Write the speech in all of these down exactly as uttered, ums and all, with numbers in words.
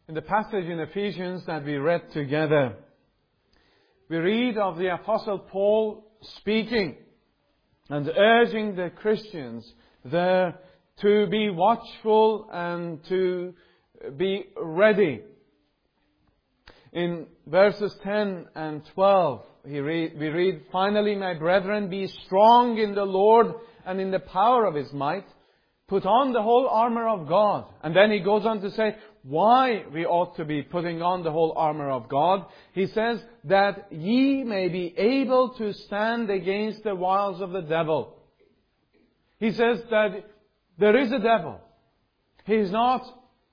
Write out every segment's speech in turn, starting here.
In the passage in Ephesians that we read together, we read of the Apostle Paul speaking and urging the Christians there to be watchful and to be ready. In verses ten and twelve, he read, we read, "Finally, my brethren, be strong in the Lord and in the power of His might. Put on the whole armour of God." And then he goes on to say why we ought to be putting on the whole armour of God. He says, "that ye may be able to stand against the wiles of the devil." He says that there is a devil. He is not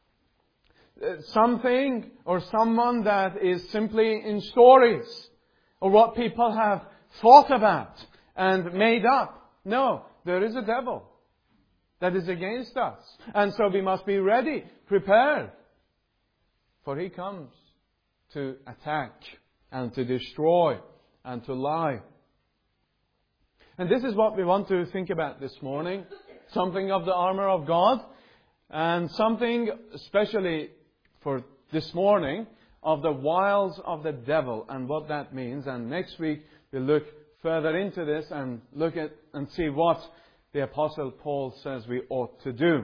something or someone that is simply in stories or what people have thought about and made up. No, there is a devil that is against us. And so we must be ready, prepared. For he comes to attack and to destroy and to lie. And this is what we want to think about this morning. Something of the armour of God. And something, especially for this morning, of the wiles of the devil and what that means. And next week we'll look further into this and look at and see what the Apostle Paul says we ought to do.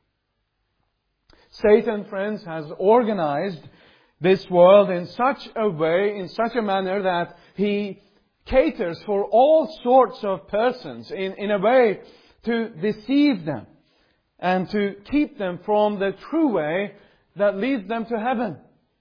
Satan, friends, has organized this world in such a way, in such a manner that he caters for all sorts of persons in, in a way to deceive them and to keep them from the true way that leads them to heaven.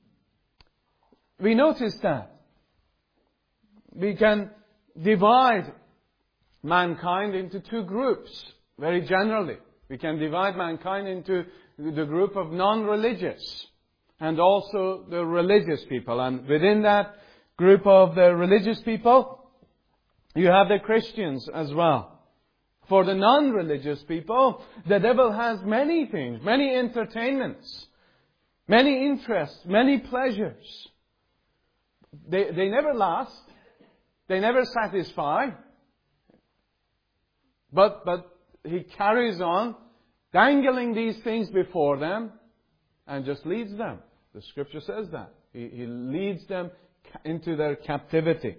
We notice that. We can divide mankind into two groups, very generally. We can divide mankind into the group of non-religious and also the religious people. And within that group of the religious people, you have the Christians as well. For the non-religious people, the devil has many things, many entertainments, many interests, many pleasures. They, they never last. They never satisfy. But, but he carries on dangling these things before them and just leads them. The Scripture says that. He, he leads them into their captivity.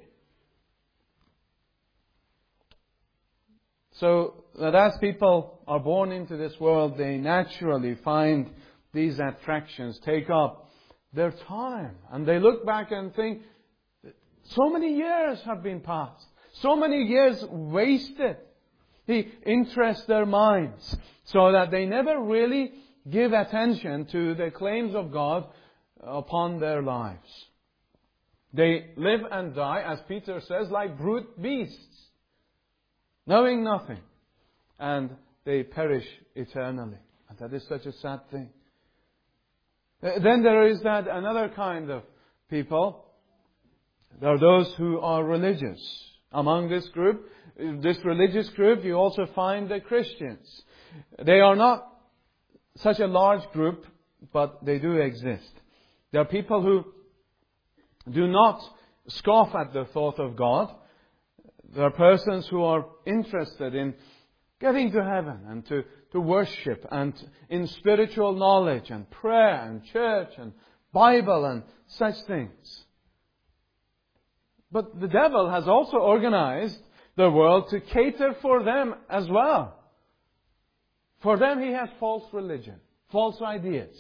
So that as people are born into this world, they naturally find these attractions take up their time. And they look back and think, so many years have been passed. So many years wasted. He interests their minds so that they never really give attention to the claims of God upon their lives. They live and die, as Peter says, like brute beasts, knowing nothing, and they perish eternally. And that is such a sad thing. Then there is that another kind of people. There are those who are religious. Among this group, this religious group, you also find the Christians. They are not such a large group, but they do exist. There are people who do not scoff at the thought of God. There are persons who are interested in getting to heaven and to, to worship and in spiritual knowledge and prayer and church and Bible and such things. But the devil has also organized the world to cater for them as well. For them he has false religion, false ideas.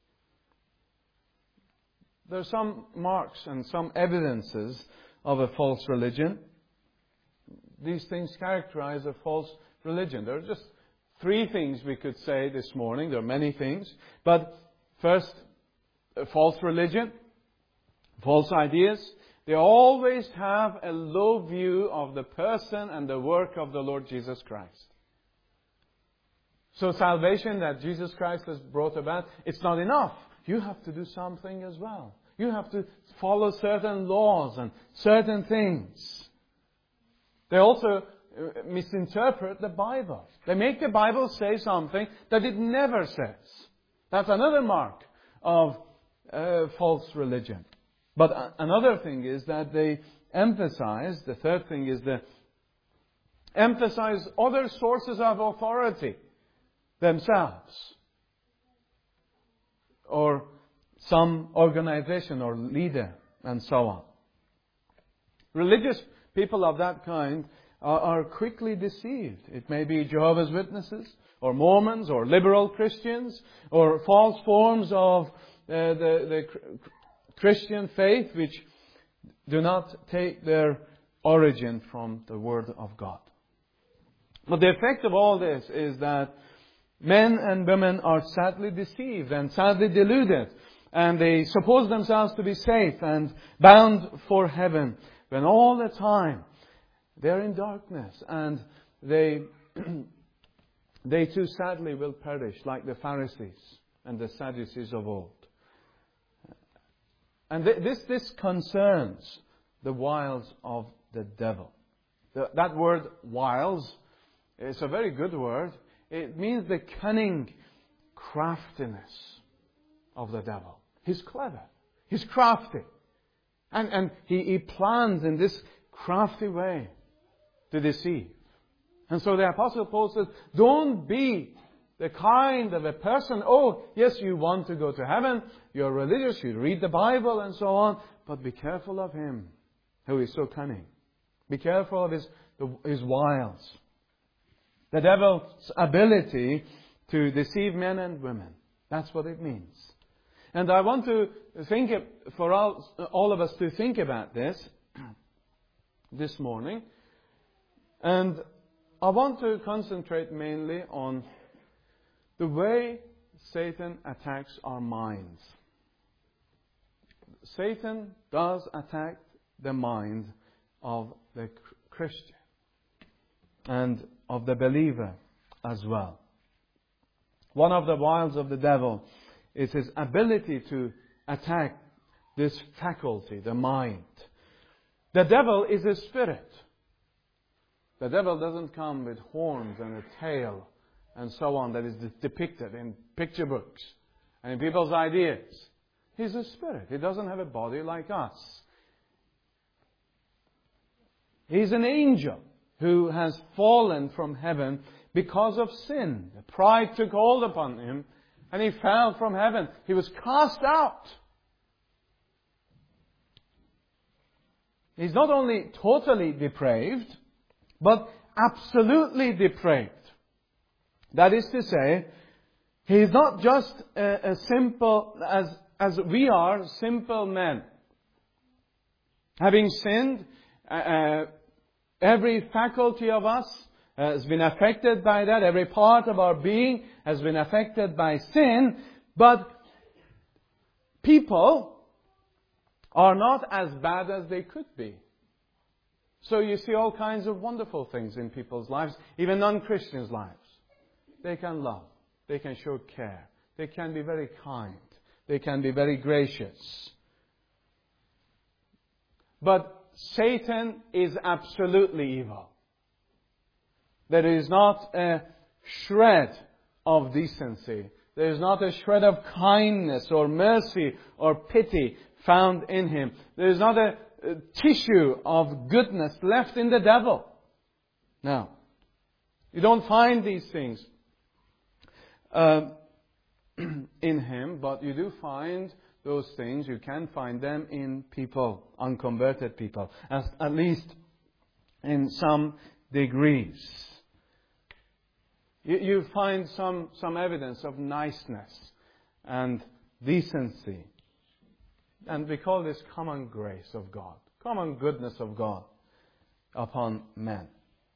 There are some marks and some evidences of a false religion. These things characterize a false religion. There are just three things we could say this morning. There are many things. But first, a false religion, false ideas. They always have a low view of the person and the work of the Lord Jesus Christ. So salvation that Jesus Christ has brought about, it's not enough. You have to do something as well. You have to follow certain laws and certain things. They also misinterpret the Bible. They make the Bible say something that it never says. That's another mark of uh, false religion. But another thing is that they emphasize, the third thing is they emphasize other sources of authority themselves. Or some organization or leader, and so on. Religious people of that kind are, are quickly deceived. It may be Jehovah's Witnesses, or Mormons, or liberal Christians, or false forms of uh, the, the Christian faith which do not take their origin from the Word of God. But the effect of all this is that men and women are sadly deceived and sadly deluded, and they suppose themselves to be safe and bound for heaven, when all the time they're in darkness, and they they too sadly will perish like the Pharisees and the Sadducees of old. And th- this this concerns the wiles of the devil. The, that word wiles is a very good word. It means the cunning craftiness of the devil. He's clever. He's crafty. And, and he, he plans in this crafty way to deceive. And so the Apostle Paul says, don't be the kind of a person, oh, yes, you want to go to heaven, you're religious, you read the Bible and so on, but be careful of him who is so cunning. Be careful of his, his wiles. The devil's ability to deceive men and women. That's what it means. And I want to think, for all, all of us to think about this this morning. And I want to concentrate mainly on the way Satan attacks our minds. Satan does attack the mind of the Christian and of the believer as well. One of the wiles of the devil is his ability to attack this faculty, the mind. The devil is a spirit. The devil doesn't come with horns and a tail and so on that is depicted in picture books and in people's ideas. He's a spirit. He doesn't have a body like us. He's an angel who has fallen from heaven because of sin. Pride took hold upon him and he fell from heaven. He was cast out. He's not only totally depraved, but absolutely depraved. That is to say, he is not just a, a simple, as, as we are, simple men. Having sinned, uh, every faculty of us has been affected by that. Every part of our being has been affected by sin. But people are not as bad as they could be. So you see all kinds of wonderful things in people's lives, even non-Christians' lives. They can love. They can show care. They can be very kind. They can be very gracious. But Satan is absolutely evil. There is not a shred of decency. There is not a shred of kindness or mercy or pity found in him. There is not a, a tissue of goodness left in the devil. No. You don't find these things uh, in him, but you do find those things. You can find them in people, unconverted people, as, at least in some degrees. You, you find some, some evidence of niceness and decency. And we call this common grace of God, common goodness of God upon men.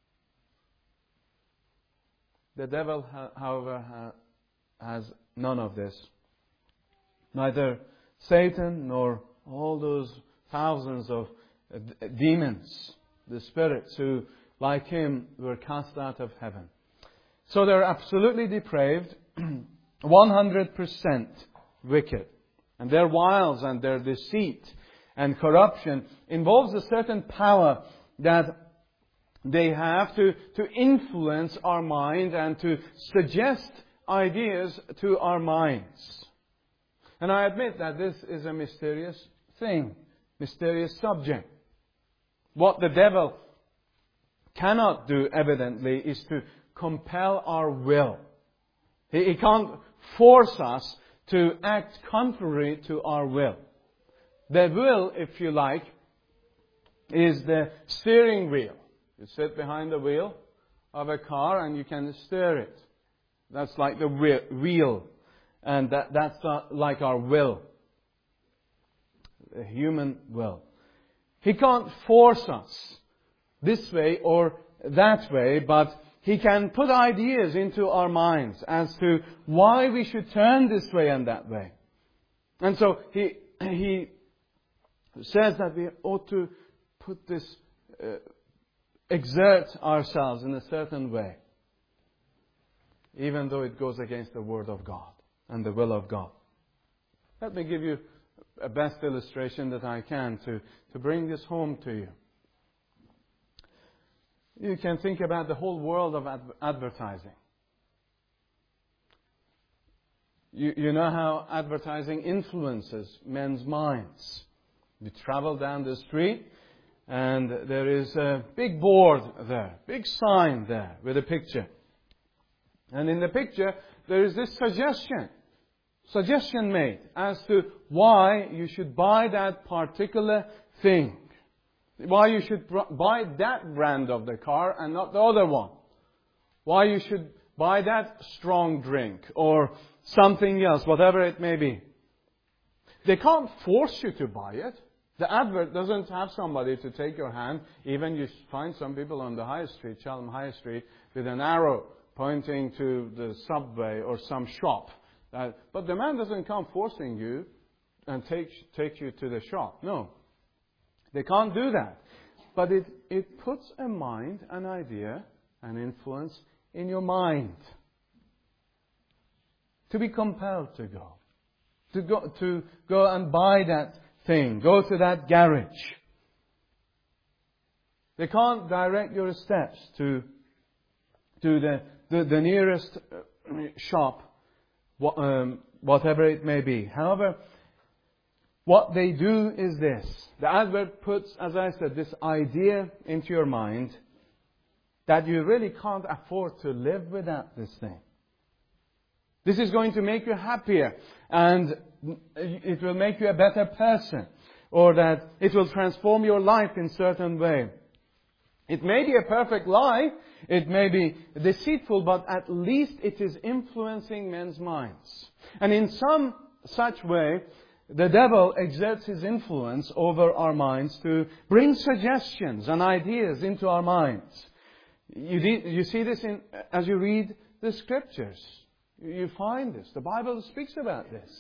The devil, however, has none of this. Neither Satan nor all those thousands of demons, the spirits who, like him, were cast out of heaven. So they're absolutely depraved, one hundred percent wicked. And their wiles and their deceit and corruption involves a certain power that they have to, to influence our mind and to suggest ideas to our minds. And I admit that this is a mysterious thing, mysterious subject. What the devil cannot do, evidently, is to compel our will. He, he can't force us to act contrary to our will. The will, if you like, is the steering wheel. You sit behind the wheel of a car and you can steer it. That's like the wheel. And that, that's not like our will. The human will. He can't force us this way or that way, but He can put ideas into our minds as to why we should turn this way and that way. And so He, he says that we ought to put this, uh, exert ourselves in a certain way, even though it goes against the Word of God and the will of God. Let me give you a best illustration that I can to, to bring this home to you. You can think about the whole world of ad- advertising. You, you know how advertising influences men's minds. You travel down the street and there is a big board there, big sign there with a picture. And in the picture there is this suggestion, suggestion made as to why you should buy that particular thing. Why you should buy that brand of the car and not the other one. Why you should buy that strong drink or something else, whatever it may be. They can't force you to buy it. The advert doesn't have somebody to take your hand. Even you find some people on the high street, Cheltenham High Street, with an arrow pointing to the subway or some shop. Uh, but the man doesn't come forcing you and take, take you to the shop. No. They can't do that. But it, it puts a mind, an idea, an influence in your mind. To be compelled to go. To go, to go and buy that thing. Go to that garage. They can't direct your steps to, to the, the, the nearest shop, um, whatever it may be. However, what they do is this. The advert puts, as I said, this idea into your mind that you really can't afford to live without this thing. This is going to make you happier and it will make you a better person, or that it will transform your life in a certain way. It may be a perfect lie, it may be deceitful, but at least it is influencing men's minds. And in some such way, the devil exerts his influence over our minds to bring suggestions and ideas into our minds. You, you see this in, as you read the Scriptures. You find this. The Bible speaks about this.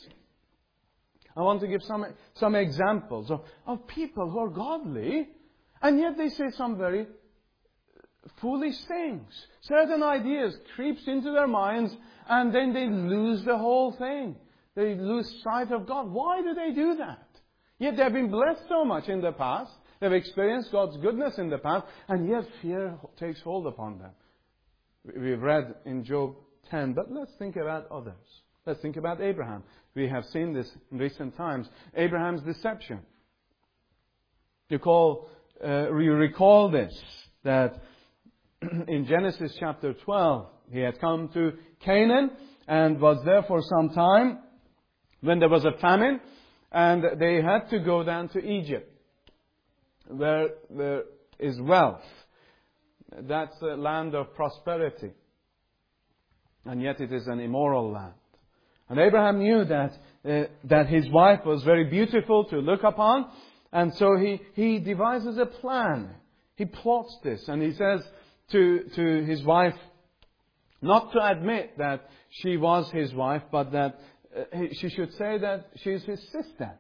I want to give some, some examples of, of people who are godly, and yet they say some very foolish things. Certain ideas creeps into their minds, and then they lose the whole thing. They lose sight of God. Why do they do that? Yet they have been blessed so much in the past. They've experienced God's goodness in the past, and yet fear takes hold upon them. We've read in Job ten, but let's think about others. Let's think about Abraham. We have seen this in recent times. Abraham's deception. You, call, uh, you recall this, that in Genesis chapter twelve, he had come to Canaan and was there for some time when there was a famine, and they had to go down to Egypt, where there is wealth. That's a land of prosperity. And yet it is an immoral land. And Abraham knew that uh, that his wife was very beautiful to look upon. And so he, he devises a plan. He plots this. And he says to, to his wife, not to admit that she was his wife, but that uh, she should say that she is his sister.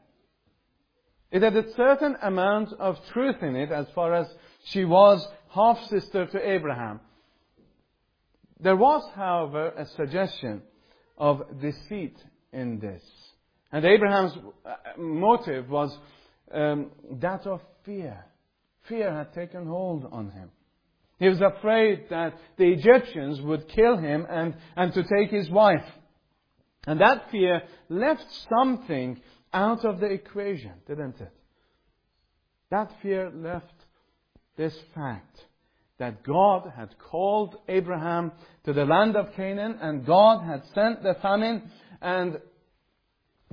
It had a certain amount of truth in it as far as she was half-sister to Abraham. There was, however, a suggestion of deceit in this. And Abraham's motive was um, that of fear. Fear had taken hold on him. He was afraid that the Egyptians would kill him and, and to take his wife. And that fear left something out of the equation, didn't it? That fear left this fact that God had called Abraham to the land of Canaan, and God had sent the famine, and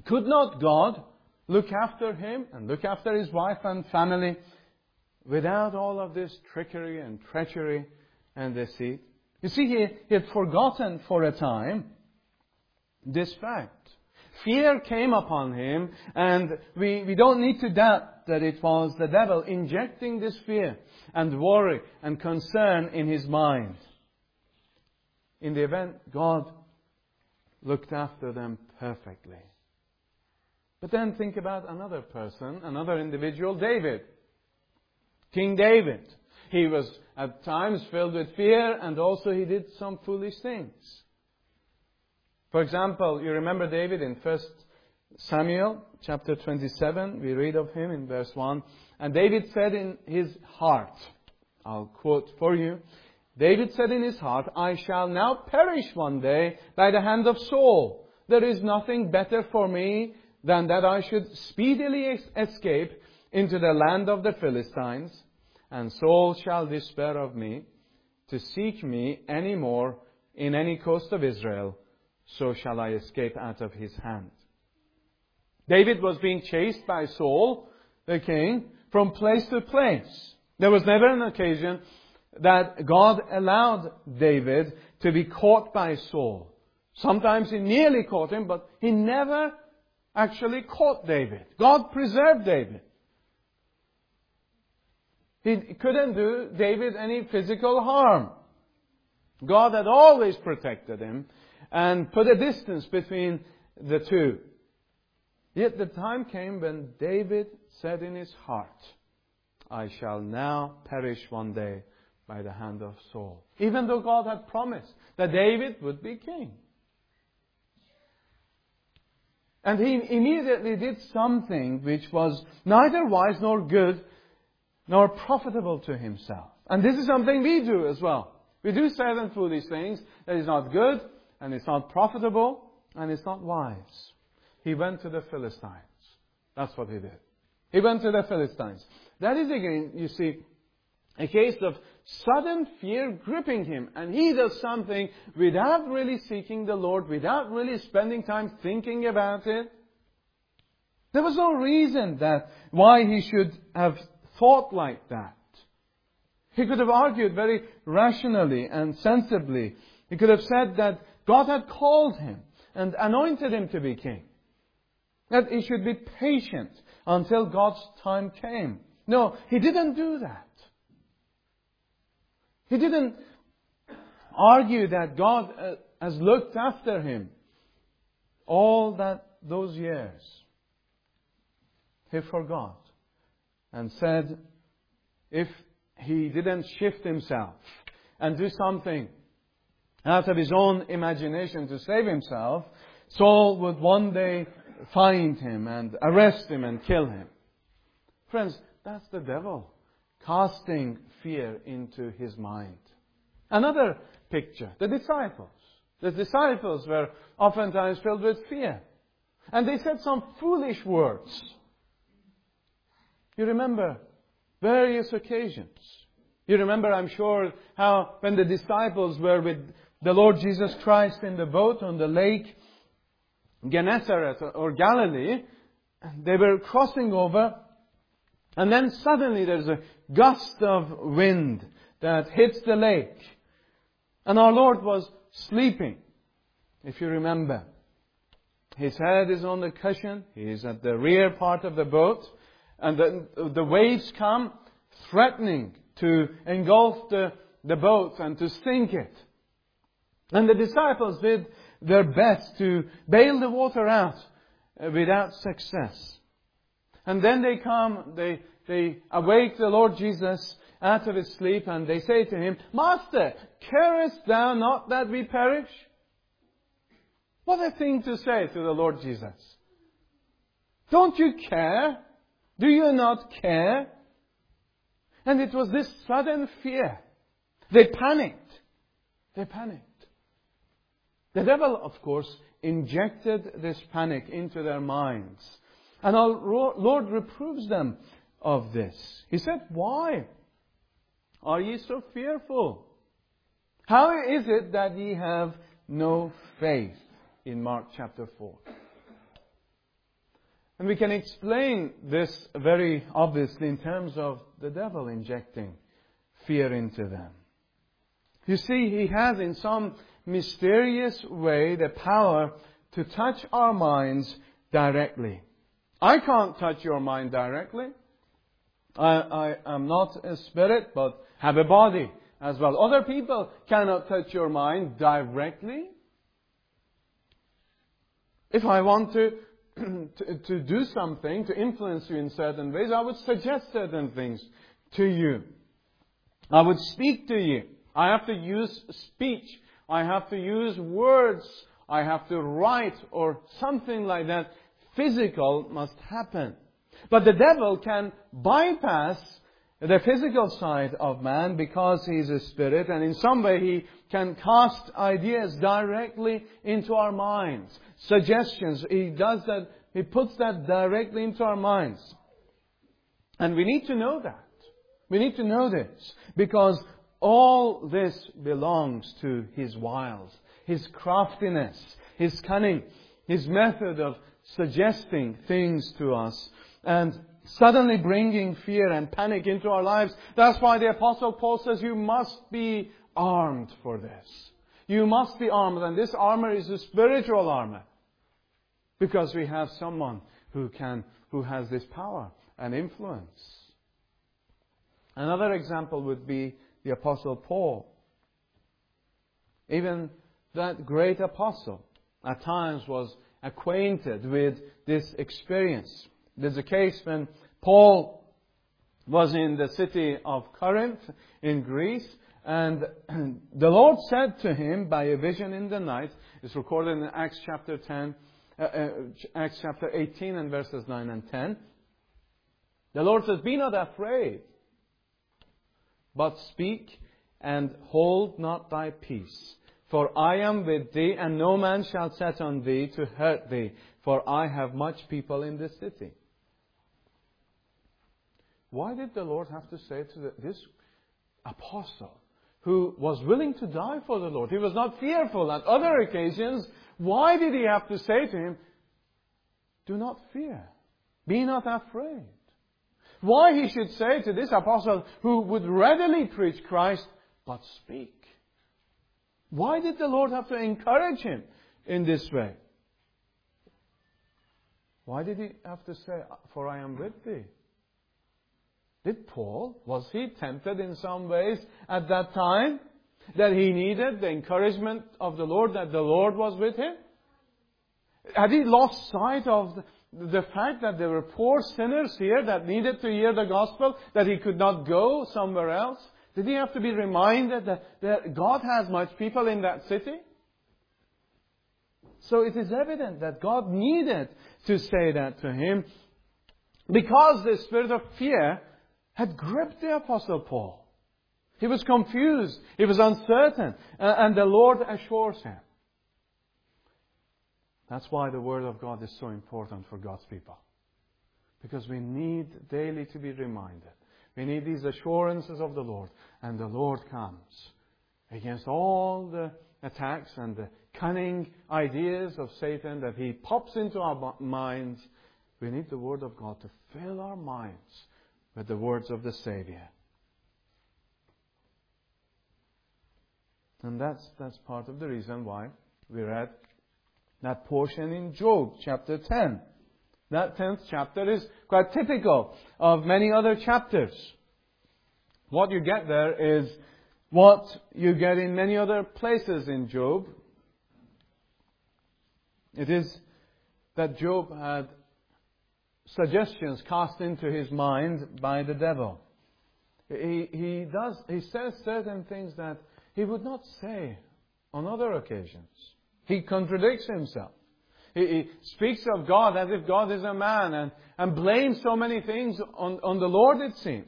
Could not God look after him and look after his wife and family without all of this trickery and treachery and deceit? You see, he, he had forgotten for a time this fact. Fear came upon him, and we, we don't need to doubt that it was the devil injecting this fear and worry and concern in his mind. In the event, God looked after them perfectly. But then think about another person, another individual, David. King David. He was at times filled with fear, and also he did some foolish things. For example, you remember David in First Samuel chapter twenty-seven. We read of him in verse one. And David said in his heart, I'll quote for you, David said in his heart, I shall now perish one day by the hand of Saul. There is nothing better for me than that I should speedily escape into the land of the Philistines, and Saul shall despair of me to seek me any more in any coast of Israel, so shall I escape out of his hand. David was being chased by Saul, the king, from place to place. There was never an occasion that God allowed David to be caught by Saul. Sometimes he nearly caught him, but he never actually caught David. God preserved David. He couldn't do David any physical harm. God had always protected him and put a distance between the two. Yet the time came when David said in his heart, I shall now perish one day by the hand of Saul. Even though God had promised that David would be king. And he immediately did something which was neither wise nor good nor profitable to himself. And this is something we do as well. We do certain foolish things that is not good, and it's not profitable, and it's not wise. He went to the Philistines. That's what he did. He went to the Philistines. That is again, you see, a case of sudden fear gripping him. And he does something without really seeking the Lord, without really spending time thinking about it. There was no reason that why he should have thought like that. He could have argued very rationally and sensibly. He could have said that God had called him and anointed him to be king. That he should be patient until God's time came. No, he didn't do that. He didn't argue that God uh, has looked after him all that those years. He forgot and said if he didn't shift himself and do something out of his own imagination to save himself, Saul would one day find him and arrest him and kill him. Friends, that's the devil casting fear into his mind. Another picture, the disciples. The disciples were oftentimes filled with fear. And they said some foolish words. You remember various occasions. You remember, I'm sure, how when the disciples were with the Lord Jesus Christ in the boat on the lake Gennesaret or Galilee, they were crossing over, and then suddenly there's a gust of wind that hits the lake. And our Lord was sleeping, if you remember. His head is on the cushion. He is at the rear part of the boat. And the, the waves come threatening to engulf the, the boat and to sink it. And the disciples did their best to bail the water out without success. And then they come, they, they awake the Lord Jesus out of his sleep, and they say to him, Master, carest thou not that we perish? What a thing to say to the Lord Jesus. Don't you care? Do you not care? And it was this sudden fear. They panicked. They panicked. The devil, of course, injected this panic into their minds. And our Lord reproves them of this. He said, Why are ye so fearful? How is it that ye have no faith? In Mark chapter four. And we can explain this very obviously in terms of the devil injecting fear into them. You see, he has in some mysterious way the power to touch our minds directly. I can't touch your mind directly. I, I am not a spirit, but have a body as well. Other people cannot touch your mind directly. If I want to, to, to do something, to influence you in certain ways, I would suggest certain things to you. I would speak to you. I have to use speech. I have to use words. I have to write or something like that. Physical must happen. But the devil can bypass the physical side of man because he is a spirit, and in some way he can cast ideas directly into our minds. Suggestions. He does that. He puts that directly into our minds. And we need to know that. We need to know this because all this belongs to his wiles, his craftiness, his cunning, his method of suggesting things to us and suddenly bringing fear and panic into our lives. That's why the Apostle Paul says you must be armed for this. You must be armed, and this armor is a spiritual armor because we have someone who can, who has this power and influence. Another example would be the Apostle Paul. Even that great apostle at times was acquainted with this experience. There's a case when Paul was in the city of Corinth in Greece, and the Lord said to him by a vision in the night, it's recorded in Acts chapter ten, uh, uh, Acts chapter eighteen and verses nine and ten. The Lord says, "Be not afraid, but speak and hold not thy peace. For I am with thee, and no man shall set on thee to hurt thee, for I have much people in this city." Why did the Lord have to say to the, this apostle, who was willing to die for the Lord? He was not fearful at other occasions. Why did he have to say to him, "Do not fear, be not afraid"? Why he should say to this apostle who would readily preach Christ, "But speak"? Why did the Lord have to encourage him in this way? Why did he have to say, "For I am with thee"? Did Paul, was he tempted in some ways at that time that he needed the encouragement of the Lord, that the Lord was with him? Had he lost sight of the, the fact that there were poor sinners here that needed to hear the gospel, that he could not go somewhere else? Did he have to be reminded that, that God has much people in that city? So it is evident that God needed to say that to him because the spirit of fear had gripped the Apostle Paul. He was confused. He was uncertain. And the Lord assures him. That's why the Word of God is so important for God's people. Because we need daily to be reminded. We need these assurances of the Lord. And the Lord comes against all the attacks and the cunning ideas of Satan that he pops into our minds. We need the Word of God to fill our minds with the words of the Savior. And that's, that's part of the reason why we read that portion in Job chapter ten. That tenth chapter is quite typical of many other chapters. What you get there is what you get in many other places in Job. It is that Job had suggestions cast into his mind by the devil. He, he does, he says certain things that he would not say on other occasions. He contradicts himself. He, he speaks of God as if God is a man and, and blames so many things on, on the Lord, it seems.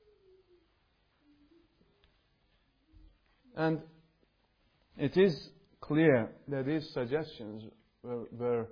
And it is clear that these suggestions were, were,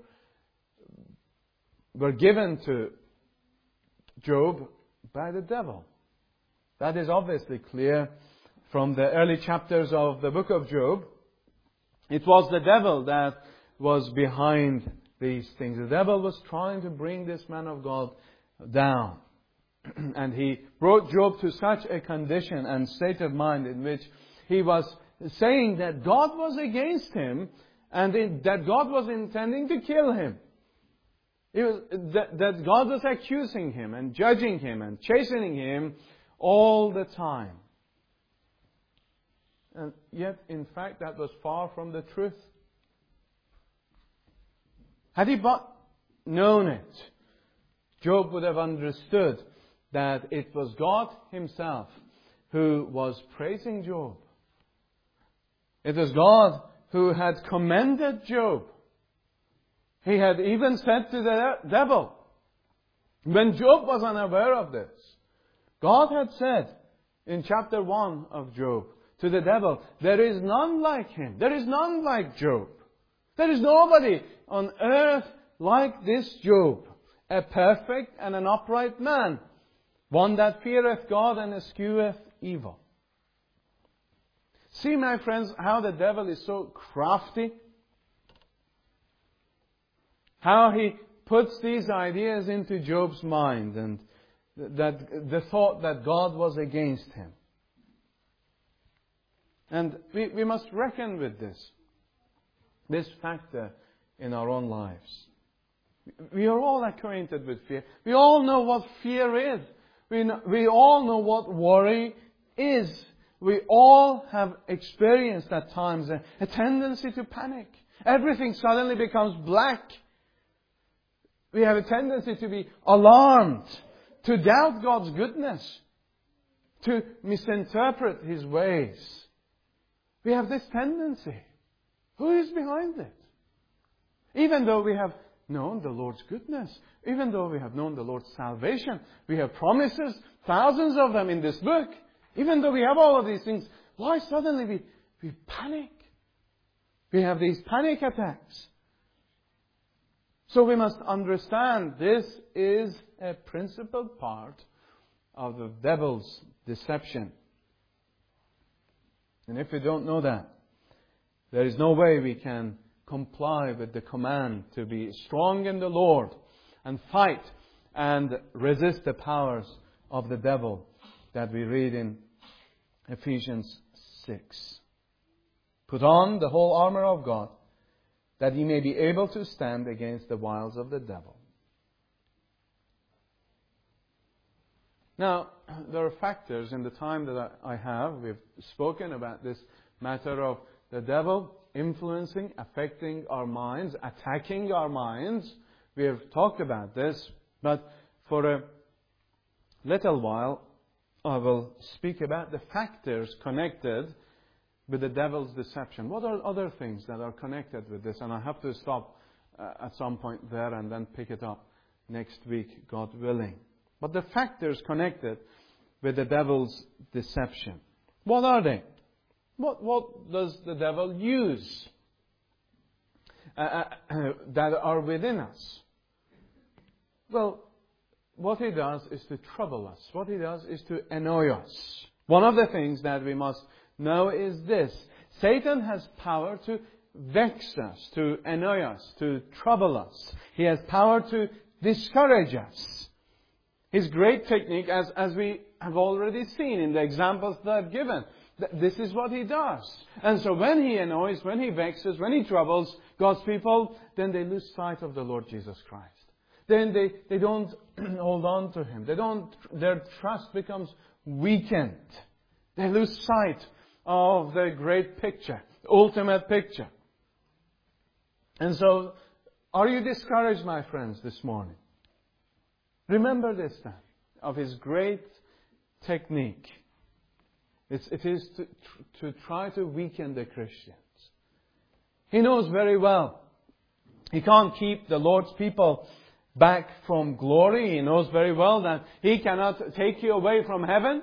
were given to Job by the devil. That is obviously clear from the early chapters of the book of Job. It was the devil that was behind these things. The devil was trying to bring this man of God down. And he brought Job to such a condition and state of mind in which he was saying that God was against him and that God was intending to kill him. It was, that, that God was accusing him and judging him and chastening him all the time. And yet, in fact, that was far from the truth. Had he but known it, Job would have understood that it was God Himself who was praising Job. It was God who had commended Job. He had even said to the devil, when Job was unaware of this, God had said in chapter one of Job to the devil, there is none like him. There is none like Job. There is nobody on earth like this Job, a perfect and an upright man, one that feareth God and escheweth evil. See, my friends, how the devil is so crafty. How he puts these ideas into Job's mind, and that the thought that God was against him. And we, we must reckon with this, this factor in our own lives. We are all acquainted with fear. We all know what fear is. We, know, we all know what worry is. We all have experienced at times a, a tendency to panic. Everything suddenly becomes black. We have a tendency to be alarmed, to doubt God's goodness, to misinterpret His ways. We have this tendency. Who is behind it? Even though we have known the Lord's goodness, even though we have known the Lord's salvation, we have promises, thousands of them in this book, even though we have all of these things, why suddenly we, we panic? We have these panic attacks. So we must understand this is a principal part of the devil's deception. And if we don't know that, there is no way we can comply with the command to be strong in the Lord and fight and resist the powers of the devil that we read in Ephesians six. Put on the whole armor of God, that ye may be able to stand against the wiles of the devil. Now, there are factors in the time that I have. We've spoken about this matter of the devil influencing, affecting our minds, attacking our minds. We have talked about this, but for a little while, I will speak about the factors connected with the devil's deception. What are other things that are connected with this? And I have to stop uh, at some point there and then pick it up next week, God willing. But the factors connected with the devil's deception. What are they? What, what does the devil use uh, uh, that are within us? Well, what he does is to trouble us. What he does is to annoy us. One of the things that we must know is this. Satan has power to vex us, to annoy us, to trouble us. He has power to discourage us. His great technique, as, as we have already seen in the examples that I've given, this is what he does. And so when he annoys, when he vexes, when he troubles God's people, then they lose sight of the Lord Jesus Christ. Then they, they don't hold on to Him. They don't, their trust becomes weakened. They lose sight of the great picture, the ultimate picture. And so, are you discouraged, my friends, this morning? Remember this then, of his great technique. It's, it is to, to try to weaken the Christians. He knows very well he can't keep the Lord's people back from glory. He knows very well that he cannot take you away from heaven.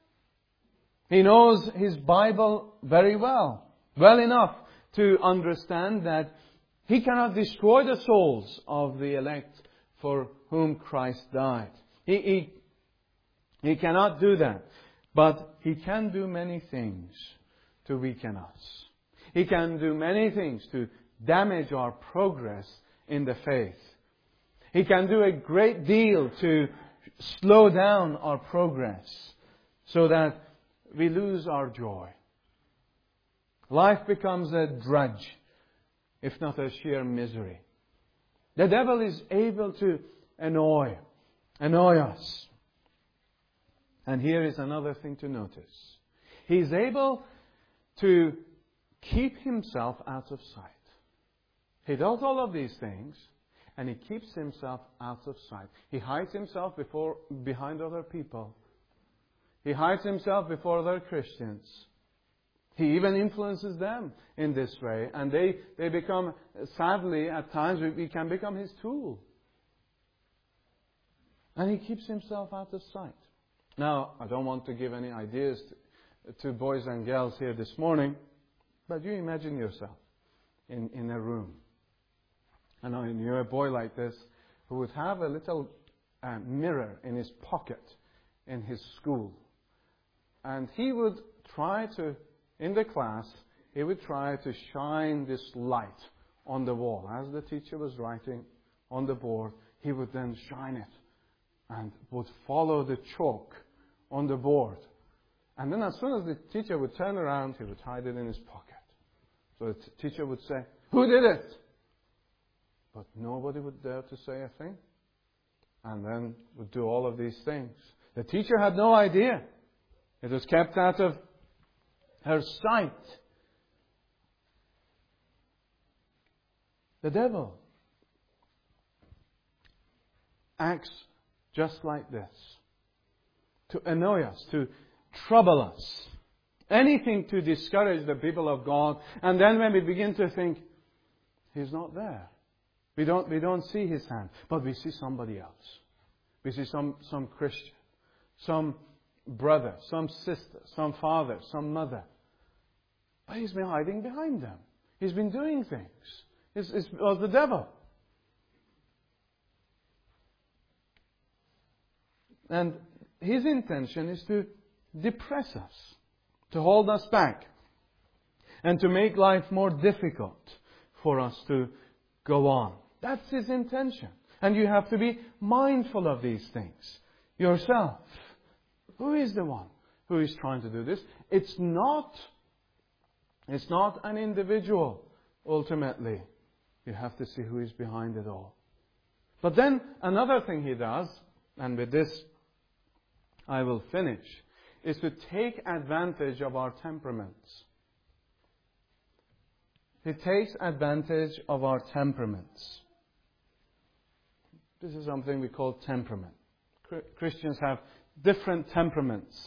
He knows his Bible very well, well enough to understand that he cannot destroy the souls of the elect for whom Christ died. He, he, he cannot do that. But he can do many things to weaken us. He can do many things to damage our progress in the faith. He can do a great deal to slow down our progress so that we lose our joy. Life becomes a drudge, if not a sheer misery. The devil is able to annoy, annoy us. And here is another thing to notice. He is able to keep himself out of sight. He does all of these things, and he keeps himself out of sight. He hides himself before, behind other people. He hides himself before other Christians. He even influences them in this way. And they, they become, sadly, at times, we, we can become his tool. And he keeps himself out of sight. Now, I don't want to give any ideas to, to boys and girls here this morning, but you imagine yourself in, in a room. And I knew a boy like this who would have a little uh, mirror in his pocket in his school. And he would try to, in the class, he would try to shine this light on the wall. As the teacher was writing on the board, he would then shine it and would follow the chalk on the board. And then as soon as the teacher would turn around, he would hide it in his pocket. So the t- teacher would say, "Who did it?" But nobody would dare to say a thing. And then would do all of these things. The teacher had no idea. It was kept out of her sight. The devil acts just like this. To annoy us, to trouble us. Anything to discourage the people of God. And then when we begin to think, He's not there. We don't, we don't see His hand. But we see somebody else. We see some, some Christian. Some brother, some sister, some father, some mother. But He's been hiding behind them. He's been doing things. It's, it's, it was the devil. And his intention is to depress us, to hold us back, and to make life more difficult for us to go on. That's his intention. And you have to be mindful of these things yourself. Who is the one who is trying to do this? It's not, it's not an individual, ultimately. You have to see who is behind it all. But then another thing he does, and with this I will finish, is to take advantage of our temperaments. He takes advantage of our temperaments. This is something we call temperament. Christians have different temperaments.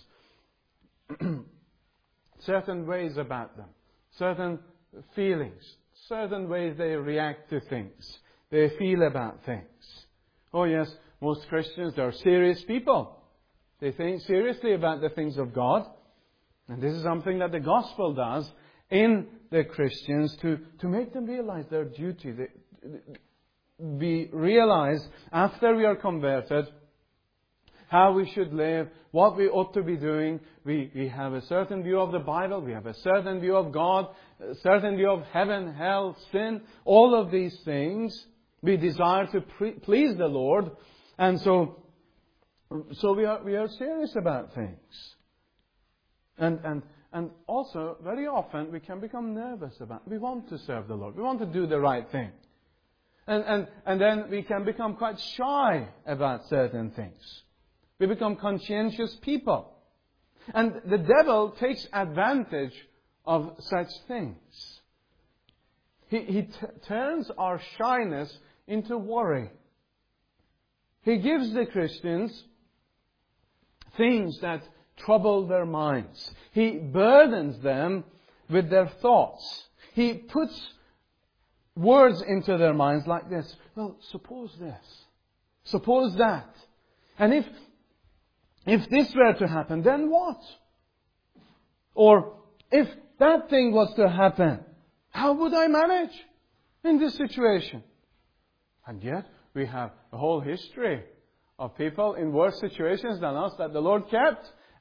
Certain ways about them. Certain feelings. Certain ways they react to things. They feel about things. Oh yes, most Christians, they are serious people. They think seriously about the things of God. And this is something that the gospel does in the Christians to, to make them realize their duty. They, we realize after we are converted how we should live, what we ought to be doing. We, we have a certain view of the Bible. We have a certain view of God, a certain view of heaven, hell, sin. All of these things we desire to pre- please the Lord. And so So we are we are serious about things. And and and also very often we can become nervous about we want to serve the Lord. We want to do the right thing. And and, and then we can become quite shy about certain things. We become conscientious people. And the devil takes advantage of such things. He he t- turns our shyness into worry. He gives the Christians things that trouble their minds. He burdens them with their thoughts. He puts words into their minds like this. Well, suppose this. Suppose that. And if, if this were to happen, then what? Or if that thing was to happen, how would I manage in this situation? And yet, we have a whole history of people in worse situations than us that the Lord kept.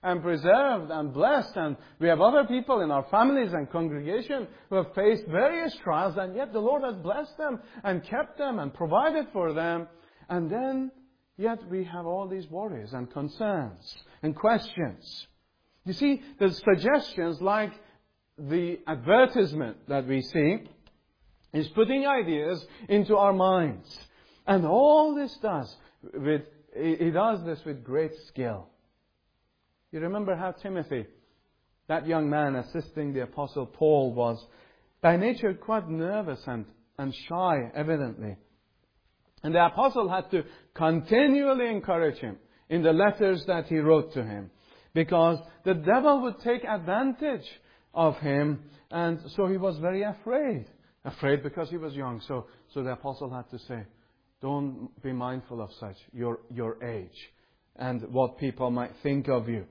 and preserved and blessed. And we have other people in our families and congregation who have faced various trials, and yet the Lord has blessed them and kept them and provided for them. And then, yet we have all these worries and concerns and questions. You see, the suggestions like the advertisement that we see is putting ideas into our minds. And all this does, with, he does this with great skill. You remember how Timothy, that young man assisting the Apostle Paul, was by nature quite nervous and, and shy, evidently. And the Apostle had to continually encourage him in the letters that he wrote to him, because the devil would take advantage of him, and so he was very afraid. Afraid because he was young. So, so the Apostle had to say, don't be mindful of such, your, your age, and what people might think of you.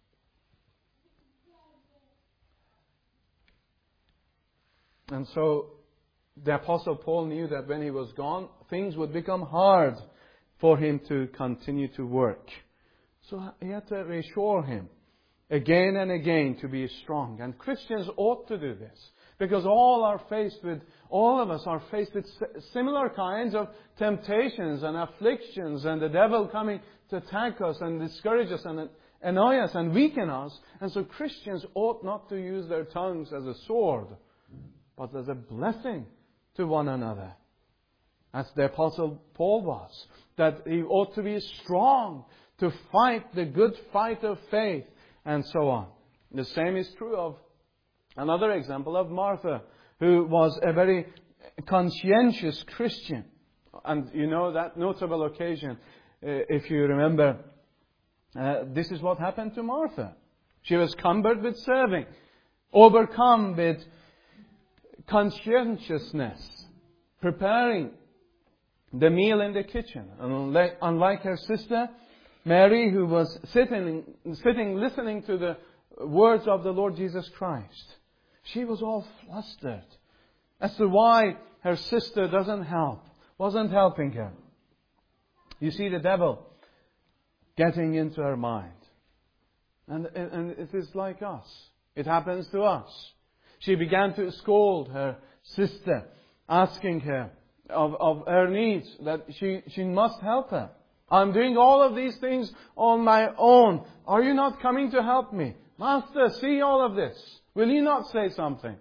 And so the Apostle Paul knew that when he was gone, things would become hard for him to continue to work. So he had to reassure him again and again to be strong. And Christians ought to do this, because all are faced with, all of us are faced with similar kinds of temptations and afflictions, and the devil coming to attack us and discourage us and annoy us and weaken us. And so Christians ought not to use their tongues as a sword, but as a blessing to one another, as the Apostle Paul was. That he ought to be strong to fight the good fight of faith, and so on. The same is true of another example of Martha, who was a very conscientious Christian. And you know that notable occasion, uh, if you remember, uh, this is what happened to Martha. She was cumbered with serving, overcome with conscientiousness, preparing the meal in the kitchen. Unlike, unlike her sister, Mary, who was sitting, sitting listening to the words of the Lord Jesus Christ, she was all flustered as to why her sister doesn't help, wasn't helping her. You see the devil getting into her mind. And, and it is like us. It happens to us. She began to scold her sister, asking her of, of her needs, that she, she must help her. I'm doing all of these things on my own. Are you not coming to help me? Master, see all of this. Will you not say something?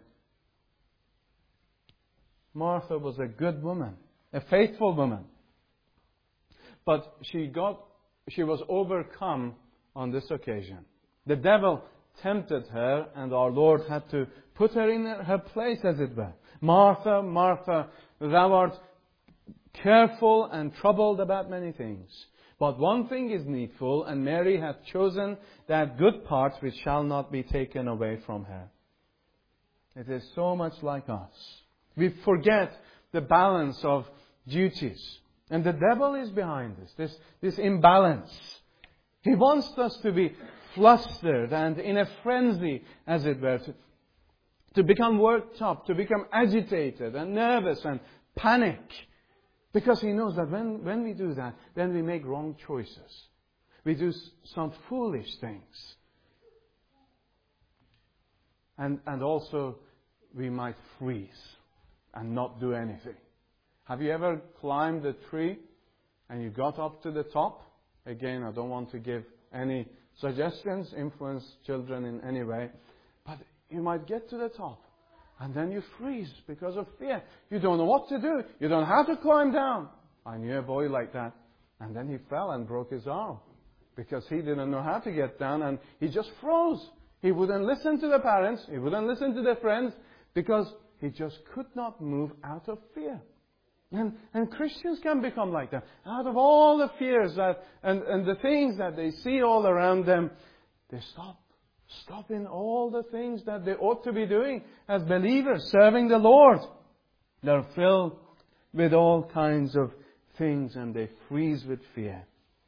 Martha was a good woman, a faithful woman. But she got, she was overcome on this occasion. The devil tempted her, and our Lord had to put her in her place, as it were. Martha, Martha, thou art careful and troubled about many things. But one thing is needful, and Mary hath chosen that good part which shall not be taken away from her. It is so much like us. We forget the balance of duties. And the devil is behind this, this, this imbalance. He wants us to be flustered and in a frenzy, as it were, to, to become worked up, to become agitated and nervous and panic. Because he knows that when, when we do that, then we make wrong choices. We do some foolish things. And, and also, we might freeze and not do anything. Have you ever climbed a tree and you got up to the top? Again, I don't want to give any suggestions, influence children in any way. But you might get to the top. And then you freeze because of fear. You don't know what to do. You don't know how to climb down. I knew a boy like that. And then he fell and broke his arm. Because he didn't know how to get down, and he just froze. He wouldn't listen to the parents. He wouldn't listen to the friends. Because he just could not move out of fear. And, and Christians can become like that. Out of all the fears that and, and the things that they see all around them, they stop. Stop in all the things that they ought to be doing as believers, serving the Lord. They're filled with all kinds of things and they freeze with fear.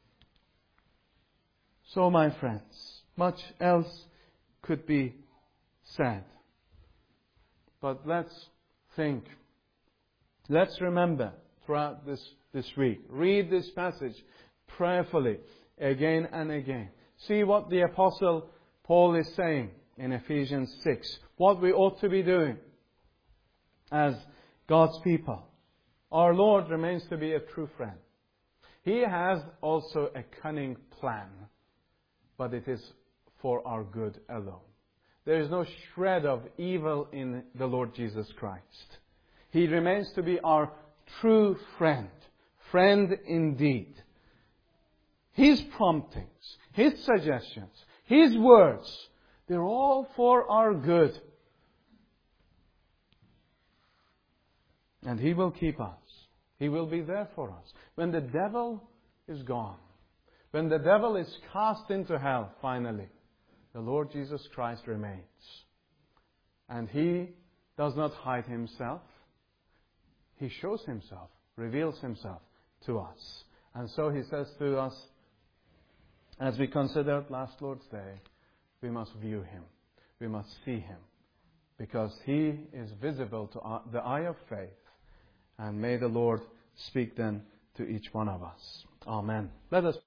So, my friends, much else could be said. But let's think. Let's remember throughout this, this week. Read this passage prayerfully again and again. see what the Apostle Paul is saying in Ephesians six. What we ought to be doing as God's people. Our Lord remains to be a true friend. He has also a cunning plan, but it is for our good alone. There is no shred of evil in the Lord Jesus Christ. He remains to be our true friend. Friend indeed. His promptings, His suggestions, His words, they're all for our good. And He will keep us. He will be there for us. When the devil is gone, when the devil is cast into hell, finally, the Lord Jesus Christ remains. And He does not hide Himself. He shows Himself, reveals Himself to us. And so He says to us, as we considered last Lord's Day, we must view Him. We must see Him. Because He is visible to the eye of faith. And may the Lord speak then to each one of us. Amen. Let us